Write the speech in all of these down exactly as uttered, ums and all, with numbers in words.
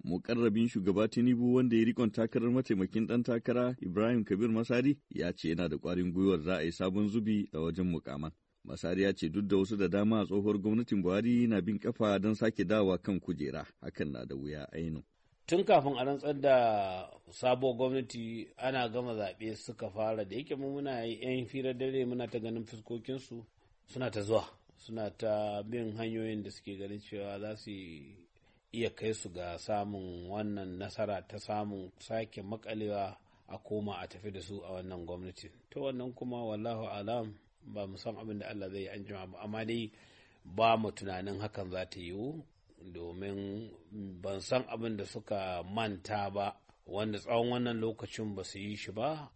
Muƙarrabin shugaba Tinubu wanda ya rikon takarar mataimakin ɗan takara Ibrahim Kabir Masari ya ce yana da ƙwarin gwiwar za a yi sabon zubi a wajen mukaman. Masari ya ce duk da wasu da dama a tsohuwar gwamnatin Buhari na bin kafa don sake dawa kan kujera, hakan na da wuya ainihin. Tun kafin a rantsar da sabuwar gwamnati ana gama zaɓe suka fara da yake muna yan firar dare muna ta ganin fuskokinsu suna ta zuwa suna ta bin hanyoyin da suke ganin cewa za su iya kai su ga samun wannan nasara ta samun sake makalewa a koma a tafi da su a wannan gwamnati. To wannan kuma wallahu alam ba mu san abin da Allah zai yi an jima ba, amma dai ba mu tunanin hakan za ta yiwu domin ban san abin da suka manta ba wanda tsawon wannan lokacin ba su yi shi ba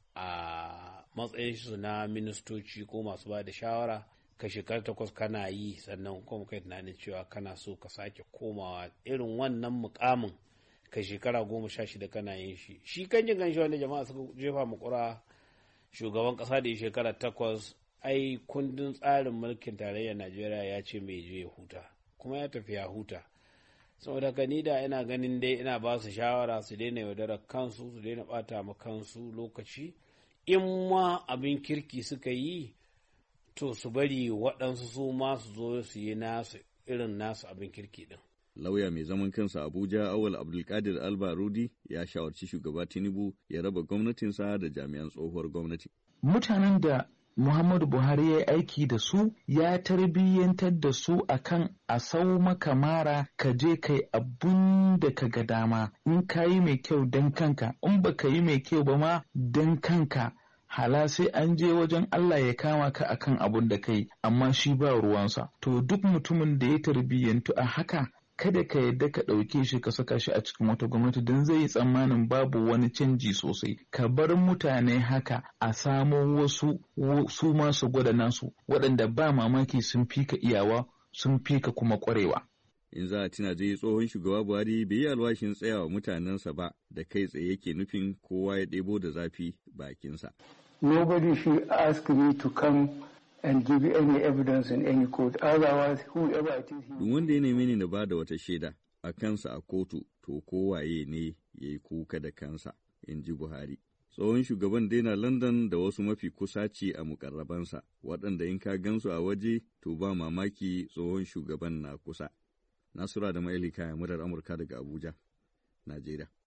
a matsayin su na ministoci ko masu ba da shawara. Ka shekara takwas kana yi sannan kuma kai tunanin cewa kana so ka sake komawa irin wannan mukamin ka shekara goma sha shida kana yin shi shi kan jin ganshi wanda jama'a suka jefa makura shugaban kasa da shekara takwas ai kundin tsarin mulkin tarayyar Najeriya ya ce mai je ya huta kuma ya tafi ya huta. Saboda ka ni da ina ganin dai ina ba su shawara su daina yaudarar kansu su daina bata ma kansu lokaci in ma abin kirki suka yi to su bari waɗansu su ma su zo su yi nasu irin nasu abin kirki ɗin. Lauya mai zaman kansa Abuja Awal Abdulkadir Albarudi ya shawarci shugaba Tinubu ya raba gwamnatinsa da jami'an tsohuwar gwamnati. Mutanen da Muhammadu Buhari ya yi aiki da su ya tarbiyyantar da su akan a sau maka mara ka je kai abun da ka ga dama in ka yi mai kyau don kanka in ba ka yi mai kyau ba ma don kanka. Hala sai an je wajen Allah ya kama ka akan abun da kai amma shi ba ruwansa. To duk mutumin da ya tarbiyyantu a haka kada ka yadda ka ɗauke shi ka saka shi a cikin wata gwamnati don zai yi tsammanin babu wani canji sosai. Ka bar mutane haka a samo wasu su masu gwada nasu waɗanda ba mamaki sun fi ka iyawa sun fi ka kuma ƙwarewa. In za a tuna dai tsohon shugaba Buhari bai yi alwashin tsayawa mutanensa ba da kai tsaye yake nufin kowa ya ɗebo da zafi bakinsa. Nobody should ask me to come and give any evidence in any court. Otherwise, whoever it is. Duk wanda ya neme ni na ba da wata shaida a kansa a kotu, to kowaye ne ya yi kuka da kansa, in ji Buhari. Tsohon shugaban daina London da wasu mafi kusaci a mukarrabansa, waɗanda in ka gansu a waje, to ba mamaki tsohon shugaban na kusa. Nasura da Ma'ili Kaya, murar Amurka daga Abuja, Najeriya.